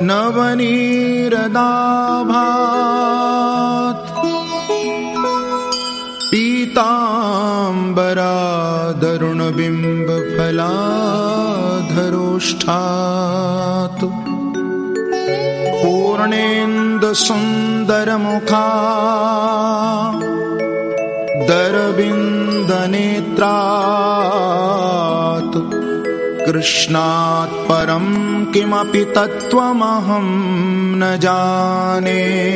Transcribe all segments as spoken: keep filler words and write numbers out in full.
नवनीरदाभात् पीताम्बरादरुणबिम्बफलाधरोष्ठात् पूर्णेन्दुसुन्दरमुखा दरविन्दनेत्रात् कृष्णात् परं किमपि तत्त्वमहं न जाने।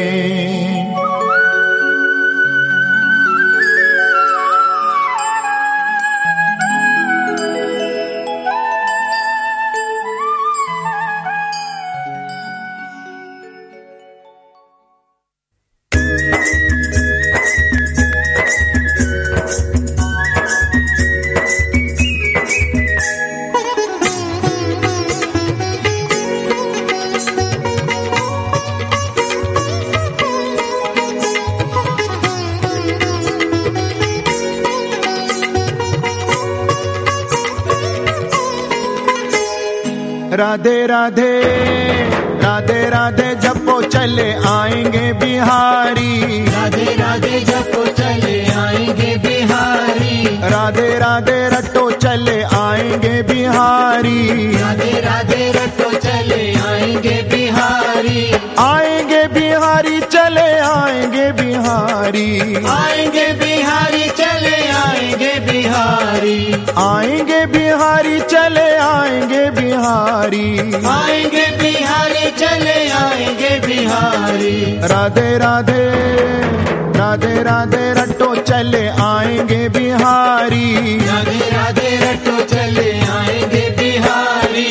राधे राधे राधे राधे जपो चले आएंगे बिहारी। राधे राधे जपो चले आएंगे बिहारी। राधे राधे रटो चले आएंगे बिहारी। राधे राधे रटो चले आएंगे बिहारी। आएंगे बिहारी चले आएंगे बिहारी। आएंगे बिहारी चले आएंगे बिहारी। आएंगे बिहारी चले आएंगे बिहारी। आएंगे बिहारी चले आएंगे बिहारी। राधे राधे राधे राधे रटो चले आएंगे बिहारी। राधे राधे रटो चले आएंगे बिहारी।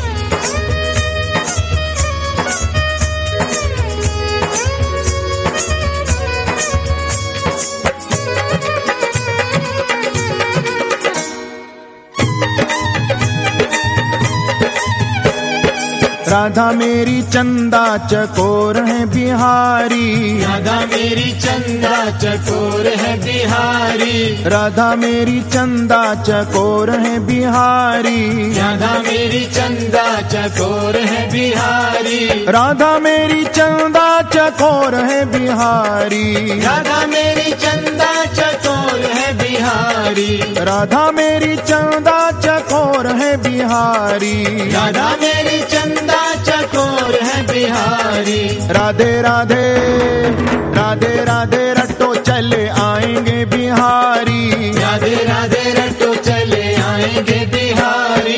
राधा मेरी चंदा चकोर है बिहारी। राधा मेरी चंदा चकोर है बिहारी। राधा मेरी चंदा चकोर है बिहारी। राधा मेरी चंदा चकोर है बिहारी। राधा मेरी चंदा चकोर है बिहारी। राधा मेरी चंदा चकोर है बिहारी। राधा मेरी चंदा चकोर है बिहारी। राधा मेरी चंदा चकोर है बिहारी। राधे राधे राधे राधे रटो चले आएंगे बिहारी। राधे राधे रटो चले आएंगे बिहारी।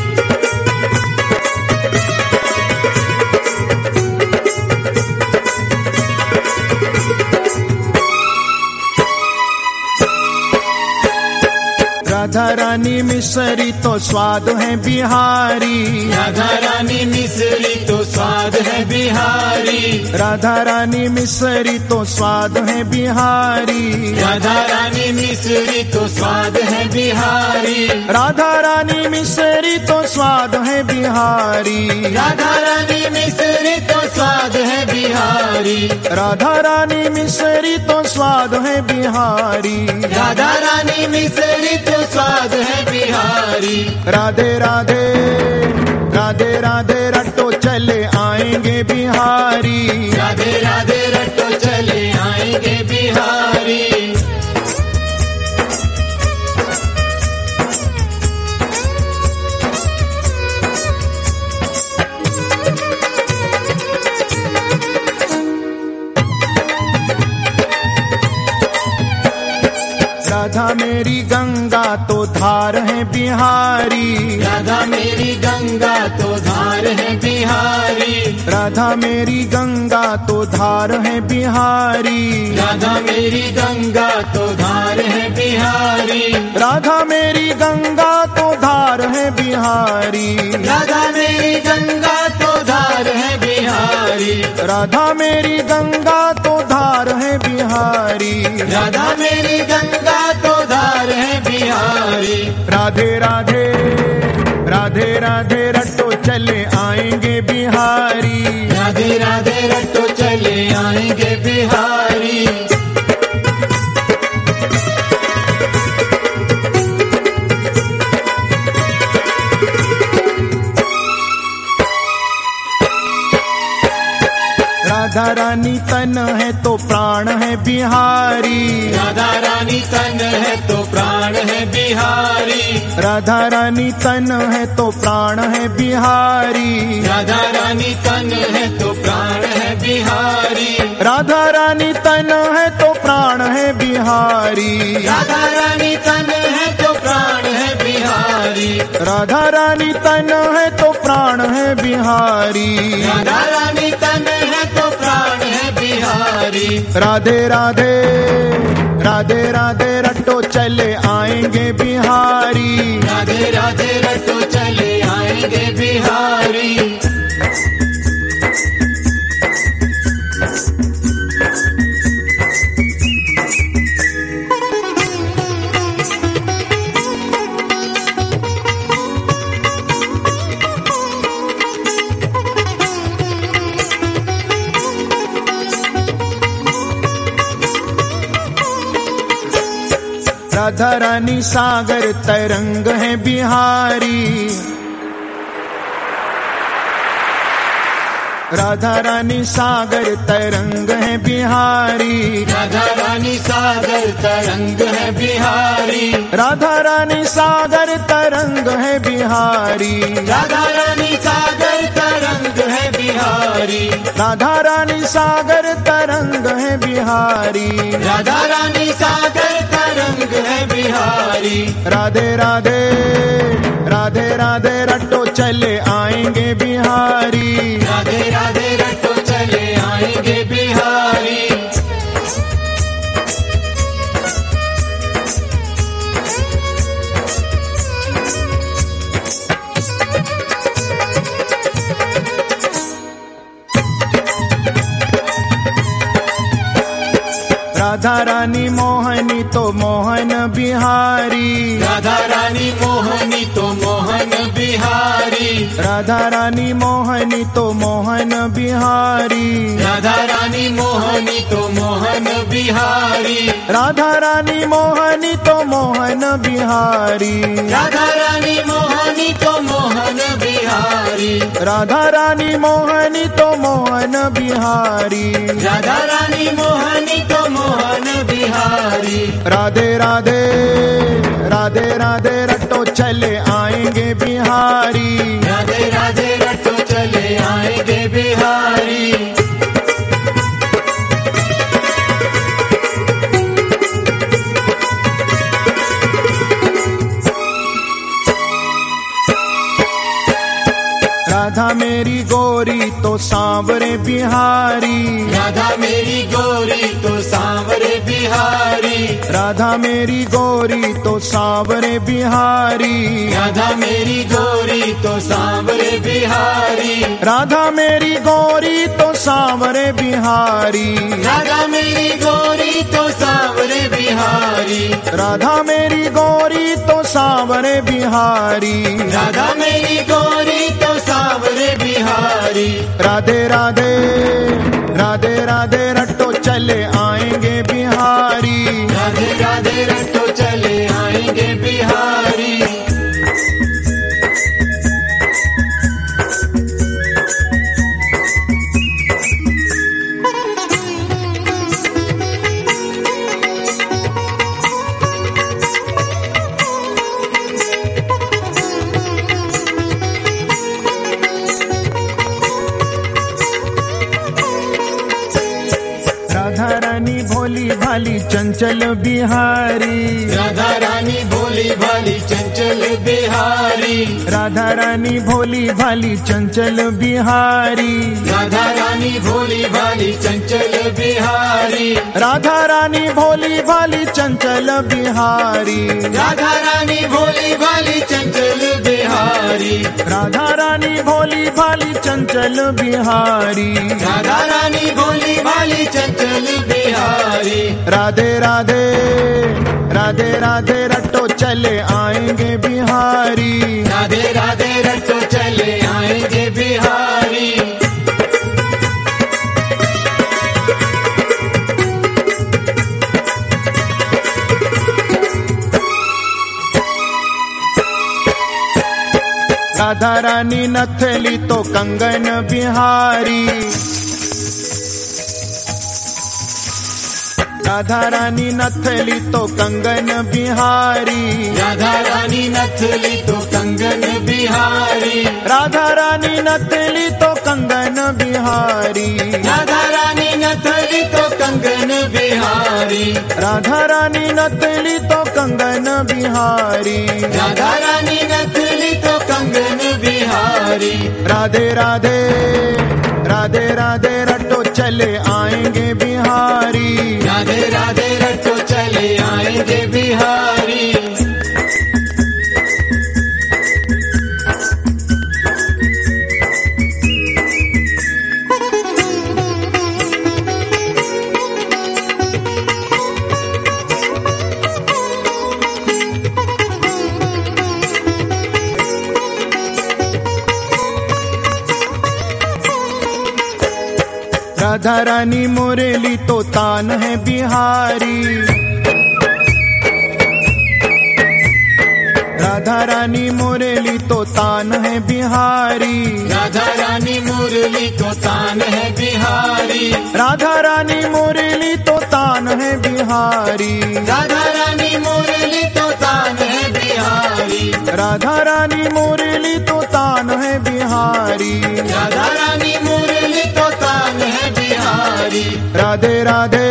राधा रानी मिसरी तो स्वाद है बिहारी। राधा रानी मिसरी तो स्वाद है बिहारी। राधा रानी मिसरी तो स्वाद है बिहारी। राधा रानी मिसरी तो स्वाद है बिहारी। राधा रानी मिसरी तो स्वाद है बिहारी। राधा रानी मिसरी तो स्वाद है बिहारी। राधा रानी मिसरी तो स्वाद है बिहारी। राधा रानी मिसरी तो स्वाद है बिहारी। राधे राधे राधे राधे रटो चले आएंगे बिहारी। राधे राधे रटो चले आएंगे बिहारी। राधा मेरी गंगा तो धार है बिहारी। राधा मेरी गंगा तो धार है बिहारी। राधा मेरी गंगा तो धार है बिहारी। राधा मेरी गंगा तो धार है बिहारी। राधा मेरी गंगा तो धार है बिहारी। राधा मेरी गंगा तो धार है बिहारी। राधा मेरी गंगा तो धार है बिहारी। राधा मेरी गंगा तो धार है बिहारी। राधे राधे राधे राधे रटो चले आएंगे बिहारी। राधे राधे रटो चले आएंगे बिहारी। राधा रानी तन है तो प्राण है बिहारी, राधा रानी तन है तो प्राण है बिहारी, राधा रानी तन है तो प्राण है बिहारी, राधा रानी तन है तो प्राण है बिहारी, राधा रानी तन है तो प्राण है बिहारी, राधा रानी तन है तो प्राण है बिहारी, राधा रानी तन है तो प्राण है बिहारी, राधा रानी तन है तो प्राण है बिहारी। राधे राधे राधे राधे रटो चले आएंगे बिहारी, राधे राधे रटो चले आएंगे बिहारी। राधा रानी सागर तरंग है बिहारी, राधा रानी सागर तरंग है बिहारी, राधा रानी सागर तरंग है बिहारी, राधा रानी सागर तरंग है बिहारी, राधा रानी सागर तरंग है बिहारी, राधा रानी सागर तरंग है बिहारी, राधा रानी सागर तरंग है बिहारी। राधे राधे राधे राधे रटो चले आएंगे बिहारी, राधे राधे रटो चले आएंगे बिहारी। राधा रानी मोहनी तो मोहन बिहारी, राधा रानी मोहनी तो मोहन बिहारी, राधा रानी मोहनी तो मोहन बिहारी, राधा रानी मोहनी तो मोहन बिहारी, राधा रानी मोहनी तो मोहन बिहारी, राधा रानी मोहनी तो मोहन बिहारी, राधा रानी मोहनी तो मोहन बिहारी, राधा रानी मोहनी तो मोहन बिहारी। राधे राधे राधे राधे रटो चले आएंगे बिहारी, राधे राधे रटो चले आएंगे बिहारी। राधा मेरी गोरी तो सांवरे बिहारी, राधा मेरी गोरी तो सांवरे बिहारी, राधा मेरी गोरी तो सांवरे बिहारी, राधा मेरी गोरी तो सांवरे बिहारी, राधा मेरी गोरी तो सांवरे बिहारी, राधा मेरी गोरी तो सांवरे बिहारी, राधा मेरी गोरी तो सांवरे बिहारी, राधा मेरी गोरी तो सांवरे बिहारी। राधे राधे राधे राधे रटो चले आएंगे बिहारी, राधे राधे रटो चले आएंगे बिहारी। राधा रानी भोली भाली चंचल बिहारी, राधा रानी भोली भाली चंचल बिहारी, राधा रानी भोली भाली चंचल बिहारी, राधा रानी भोली भाली चंचल बिहारी, राधा रानी भोली भाली चंचल बिहारी, राधा रानी भोली भाली चंचल बिहारी, राधा रानी भोली भाली चंचल बिहारी, राधा रानी भोली भाली चंचल बिहारी। राधे राधे राधे राधे रटो चले आएंगे बिहारी, राधे राधे रटो चले आएंगे बिहारी। राधा रानी नथली तो कंगन बिहारी, राधा रानी नथली तो कंगन बिहारी, राधा रानी नथली तो कंगन बिहारी, राधा रानी नथली तो कंगन बिहारी, राधा रानी नथली तो कंगन बिहारी, राधा रानी नथली तो कंगन बिहारी, राधा रानी नथली तो कंगन बिहारी। राधे राधे राधे राधे रटो चले आएंगे बिहारी, राधे राधे रटो चले आएंगे बिहारी। राधा रानी मुरली तो तान है बिहारी, राधा रानी मुरली तो तान है बिहारी, राधा रानी मुरली तो तान है बिहारी, राधा रानी मुरली तो तान है बिहारी, राधा रानी मुरली तो तान है बिहारी, राधा रानी मुरली तो तान है बिहारी, राधा रानी मुरली तो तान है बिहारी। राधे राधे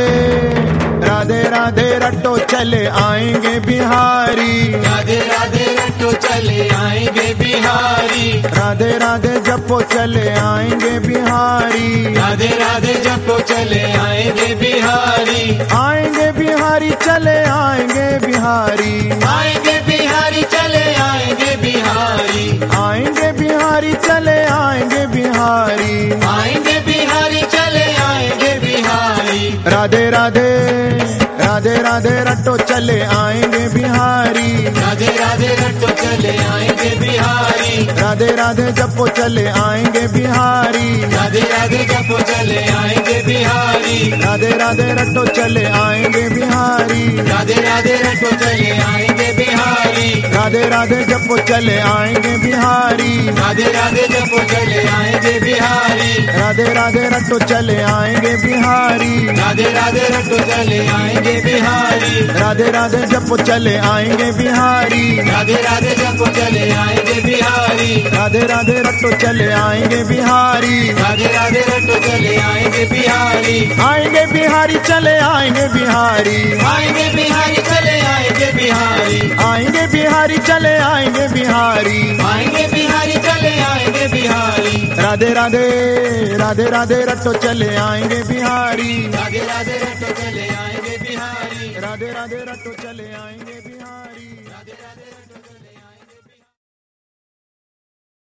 राधे राधे रटो चले आएंगे बिहारी, राधे राधे रटो चले आएंगे बिहारी, राधे राधे जपो चले आएंगे बिहारी, राधे राधे जपो चले आएंगे बिहारी, आएंगे बिहारी चले आएंगे बिहारी, आएंगे बिहारी चले आएंगे बिहारी, आएंगे बिहारी चले आएंगे बिहारी, आएंगे बिहारी चले आएंगे बिहारी। राधे राधे राधे राधे रटो चले आएंगे बिहारी, राधे राधे रटो चले आएंगे बिहारी, राधे राधे जपो चले आएंगे बिहारी, राधे राधे जपो चले आएंगे बिहारी, राधे राधे रटो चले आएंगे बिहारी, राधे राधे रटो चले आएंगे बिहारी, राधे राधे जपो चले आएंगे बिहारी, राधे राधे जपो चले आएंगे बिहारी, राधे राधे रटो चले आएंगे बिहारी, राधे राधे रटो चले आएंगे बिहारी, राधे राधे जपो चले आएंगे बिहारी, राधे राधे जपो चले आएंगे बिहारी, राधे राधे रटो चले आएंगे बिहारी, राधे राधे रटो चले आएंगे बिहारी, आएंगे बिहारी चले आएंगे बिहारी, आएंगे बिहारी चले आएंगे बिहारी, आएंगे बिहारी चले आएंगे बिहारी, आएंगे बिहारी चले आएंगे बिहारी। राधे राधे राधे राधे रटो चले आएंगे बिहारी, राधे राधे रटो चले आएंगे बिहारी, राधे राधे रटो चले आएंगे बिहारी।